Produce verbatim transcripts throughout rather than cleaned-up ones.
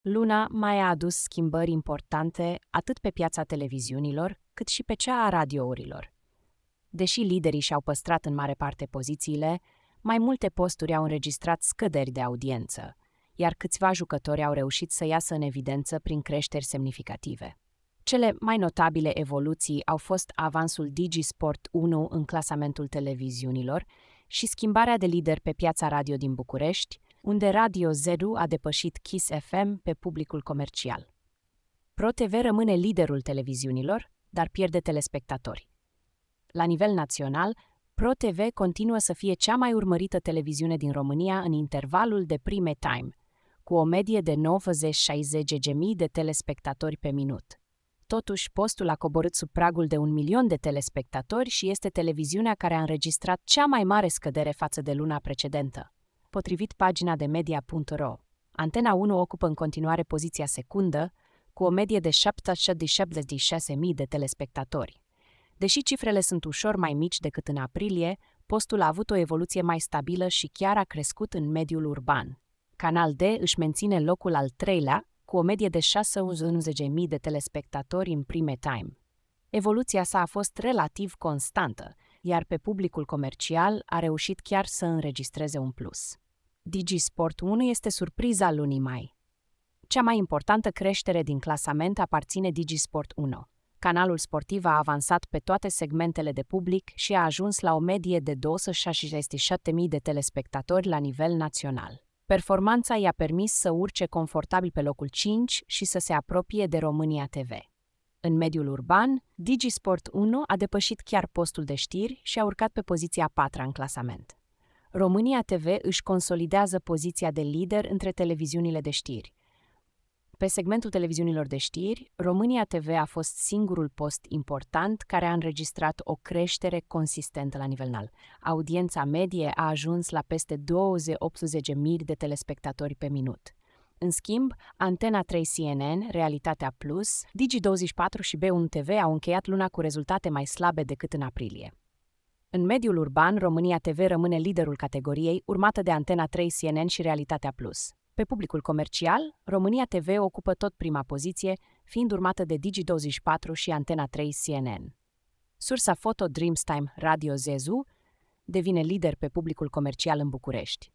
Luna mai a adus schimbări importante atât pe piața televiziunilor, cât și pe cea a radiourilor. Deși liderii și-au păstrat în mare parte pozițiile, mai multe posturi au înregistrat scăderi de audiență, iar câțiva jucători au reușit să iasă în evidență prin creșteri semnificative. Cele mai notabile evoluții au fost avansul DigiSport unu în clasamentul televiziunilor și schimbarea de lider pe piața radio din București, unde Radio Zero a depășit Kiss F M pe publicul comercial. ProTV rămâne liderul televiziunilor, dar pierde telespectatori. La nivel național, ProTV continuă să fie cea mai urmărită televiziune din România în intervalul de prime time, cu o medie de nouăzeci șaizeci de mii de telespectatori pe minut. Totuși, postul a coborât sub pragul de un milion de telespectatori și este televiziunea care a înregistrat cea mai mare scădere față de luna precedentă. Potrivit pagina de media punct ro, Antena unu ocupă în continuare poziția secundă, cu o medie de șaptesute șaptezeci și șase de mii de telespectatori. Deși cifrele sunt ușor mai mici decât în aprilie, postul a avut o evoluție mai stabilă și chiar a crescut în mediul urban. Canal D își menține locul al treilea, cu o medie de șase sute unsprezece mii de telespectatori în prime time. Evoluția sa a fost relativ constantă, iar pe publicul comercial a reușit chiar să înregistreze un plus. DigiSport unu este surpriza lunii mai. Cea mai importantă creștere din clasament aparține DigiSport unu. Canalul sportiv a avansat pe toate segmentele de public și a ajuns la o medie de două sute șaizeci și șapte de mii de telespectatori la nivel național. Performanța i-a permis să urce confortabil pe locul cinci și să se apropie de România T V. În mediul urban, DigiSport unu a depășit chiar postul de știri și a urcat pe poziția a patra în clasament. România T V își consolidează poziția de lider între televiziunile de știri. Pe segmentul televiziunilor de știri, România T V a fost singurul post important care a înregistrat o creștere consistentă la nivel înalt. Audiența medie a ajuns la peste două sute optsprezece de mii de telespectatori pe minut. În schimb, Antena trei C N N, Realitatea Plus, Digi douăzeci și patru și B unu T V au încheiat luna cu rezultate mai slabe decât în aprilie. În mediul urban, România T V rămâne liderul categoriei, urmată de Antena trei C N N și Realitatea Plus. Pe publicul comercial, România T V ocupă tot prima poziție, fiind urmată de Digi douăzeci și patru și Antena trei C N N. Sursa foto Dreamstime Radio Zezu devine lider pe publicul comercial în București.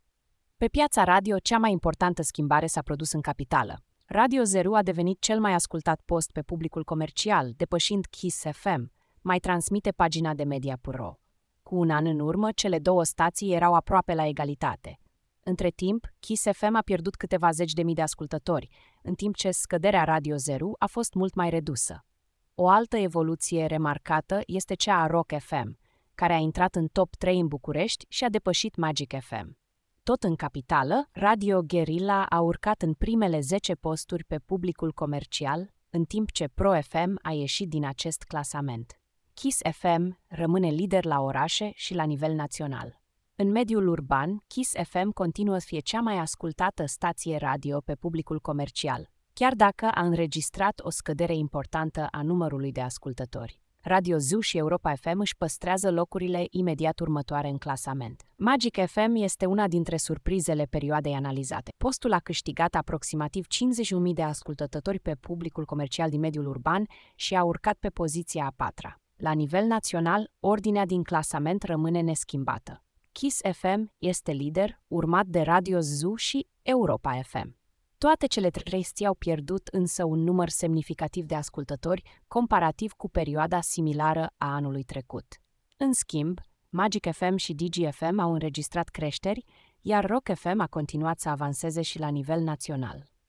Pe piața radio, cea mai importantă schimbare s-a produs în capitală. Radio Zero a devenit cel mai ascultat post pe publicul comercial, depășind Kiss F M, mai transmite pagina de media punct ro. Cu un an în urmă, cele două stații erau aproape la egalitate. Între timp, Kiss F M a pierdut câteva zeci de mii de ascultători, în timp ce scăderea Radio Zero a fost mult mai redusă. O altă evoluție remarcată este cea a Rock F M, care a intrat în top trei în București și a depășit Magic F M. Tot în capitală, Radio Guerilla a urcat în primele zece posturi pe publicul comercial, în timp ce Pro F M a ieșit din acest clasament. Kiss F M rămâne lider la orașe și la nivel național. În mediul urban, Kiss F M continuă să fie cea mai ascultată stație radio pe publicul comercial, chiar dacă a înregistrat o scădere importantă a numărului de ascultători. Radio Zoo și Europa F M își păstrează locurile imediat următoare în clasament. Magic F M este una dintre surprizele perioadei analizate. Postul a câștigat aproximativ cincizeci de mii de ascultători pe publicul comercial din mediul urban și a urcat pe poziția a patra. La nivel național, ordinea din clasament rămâne neschimbată. Kiss F M este lider, urmat de Radio Zoo și Europa F M. Toate cele trei stații au pierdut însă un număr semnificativ de ascultători comparativ cu perioada similară a anului trecut. În schimb, Magic F M și Digi F M au înregistrat creșteri, iar Rock F M a continuat să avanseze și la nivel național.